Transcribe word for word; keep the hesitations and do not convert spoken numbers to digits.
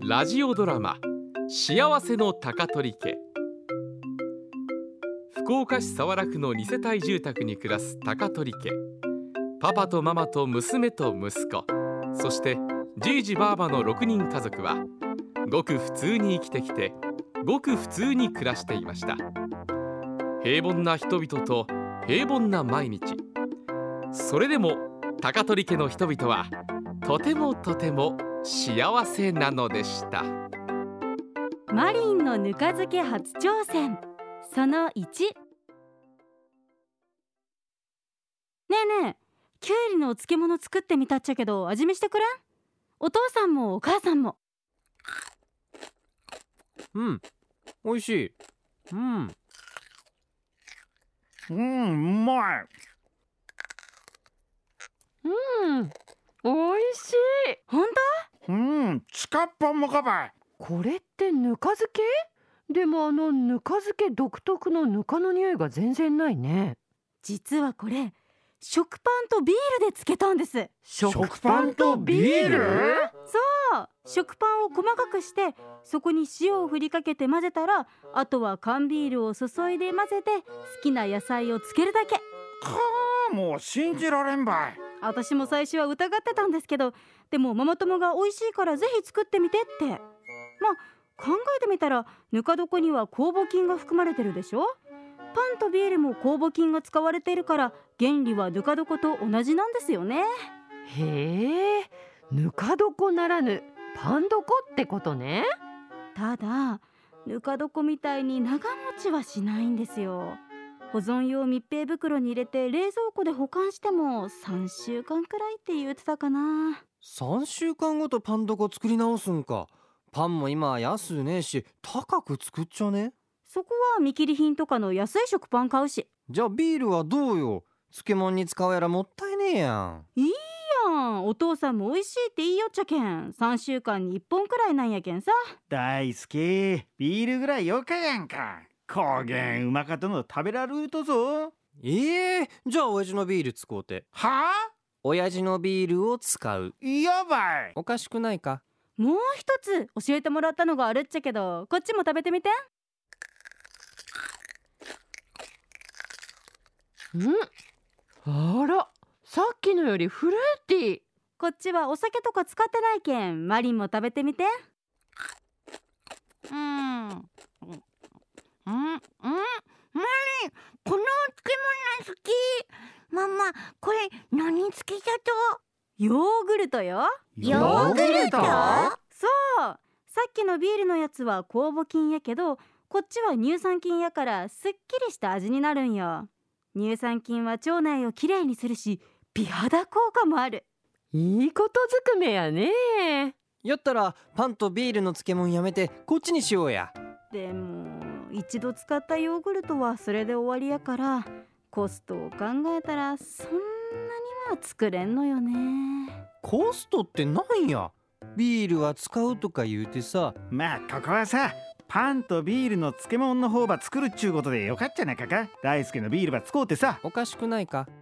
ラジオドラマ幸せの高取家。福岡市早良区のに世帯住宅に暮らす高取家。パパとママと娘と息子、そしてじいじばあばのろくにん家族はごく普通に生きてきて、ごく普通に暮らしていました。平凡な人々と平凡な毎日。それでも高取家の人々はとてもとても幸せなのでした。 マリンのぬか漬け初挑戦そのいち。ねえねえ、きゅうりのお漬物作ってみたっちゃけど味見してくれん？お父さんもお母さんも。 うん、おいしい。うん、 うん、うまい。 うん、おいしい。 ほんと？ うん、ちかっぱもかばい。 これってぬか漬け？でもあのぬか漬け独特のぬかの匂いが全然ないね。 実はこれ食パンとビールで漬けたんです。 食パンとビール？ そう、食パンを細かくしてそこに塩を振りかけて混ぜたら、あとは缶ビールを注いで混ぜて好きな野菜を漬けるだけ。 かー、もう信じられんばい。 私も最初は疑ってたんですけど、でもママ友が美味しいからぜひ作ってみてって。まあ考えてみたらぬか床には酵母菌が含まれてるでしょ。パンとビールも酵母菌が使われているから原理はぬか床と同じなんですよね。 へえ、ぬか床ならぬパン床ってことね。 ただぬか床みたいに長持ちはしないんですよ。保存用密閉袋に入れて冷蔵庫で保管してもさんしゅうかんくらいって言ってたかな。 さんしゅうかんごとパン床作り直すんか。パンも今安うねえし高く作っちゃね。 そこは見切り品とかの安い食パン買うし。 じゃあビールはどうよ。漬物に使うやらもったいねえやん。 いいやん、お父さんも美味しいって言いよっちゃけん。さんしゅうかんにいっぽんくらいなんやけんさ。 大好き、ビールぐらいよかやんか。こげんうまかとの食べられるとぞ。 ええー、じゃあ親父のビール使うて。 はあ？ 親父のビールを使う。 やばい。 おかしくないか。 もう一つ教えてもらったのがあるっちゃけど、こっちも食べてみて。 ん？あら、さっきのよりフルーティー。 こっちはお酒とか使ってないけん、マリンも食べてみて。 うんうんうん、マリン、このお漬物好き。ママ、これ何漬けじゃと？ ヨーグルトよ。 ヨーグルト？ そう、さっきのビールのやつは酵母菌やけど、こっちは乳酸菌やからすっきりした味になるんよ。乳酸菌は腸内をきれいにするし、美肌効果もある。 いいことずくめやね。 やったらパンとビールの漬物やめてこっちにしようや。 でも一度使ったヨーグルトはそれで終わりやから、コストを考えたらそんなには作れんのよね。 コストってなんや。ビールは使うとか言うてさ。 まあここはさ、パンとビールの漬物の方ば作るっちゅうことでよかっちゃないかか。大輔のビールば使うてさ。 おかしくないか。